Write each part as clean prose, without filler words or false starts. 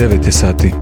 9 je sati.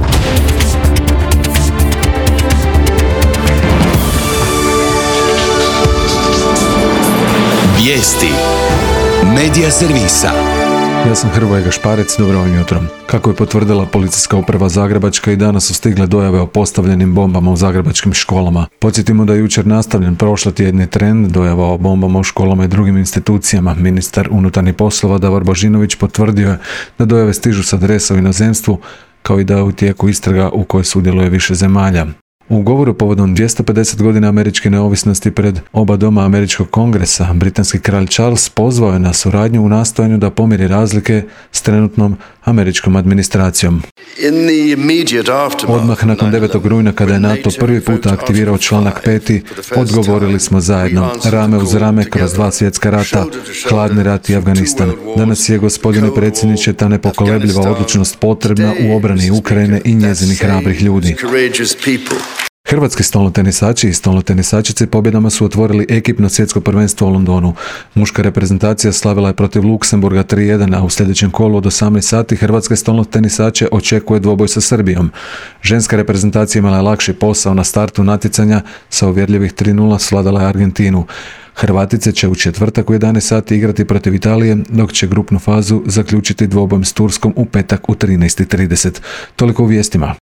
Vijesti Medija servisa. Ja sam Hrvoje Gašparec, dobro vam jutro. Kako je potvrdila policijska uprava Zagrebačka, i danas su stigle dojave o postavljenim bombama u zagrebačkim školama. Podsjetimo da je jučer nastavljen prošlotjedni trend dojava o bombama u školama i drugim institucijama. Ministar unutarnjih poslova Davor Božinović potvrdio je da dojave stižu s adresa u inozemstvu, kao i da je u tijeku istraga u kojoj sudjeluje više zemalja. U govoru povodom 250 godina američke neovisnosti pred oba doma američkog kongresa, britanski kralj Charles pozvao je na suradnju u nastojanju da pomiri razlike s trenutnom američkom administracijom. Odmah nakon 9. rujna, kada je NATO prvi puta aktivirao članak 5. odgovorili smo zajedno, rame uz rame, kroz 2 svjetska rata, hladni rat i Afganistan. Danas je, gospodine predsjedniče, ta nepokolebljiva odlučnost potrebna u obrani Ukrajine i njezinih hrabrih ljudi. Hrvatski stolnotenisači i stolnotenisačice pobjedama su otvorili ekipno svjetsko prvenstvo u Londonu. Muška reprezentacija slavila je protiv Luksemburga 3:1, a u sljedećem kolu od 18 sati hrvatske stolnotenisače očekuje dvoboj sa Srbijom. Ženska reprezentacija imala je lakši posao na startu natjecanja, sa uvjerljivih 3:0 svladala je Argentinu. Hrvatice će u četvrtak u 11 sati igrati protiv Italije, dok će grupnu fazu zaključiti dvobojem s Turskom u petak u 13:30. Toliko u vijestima.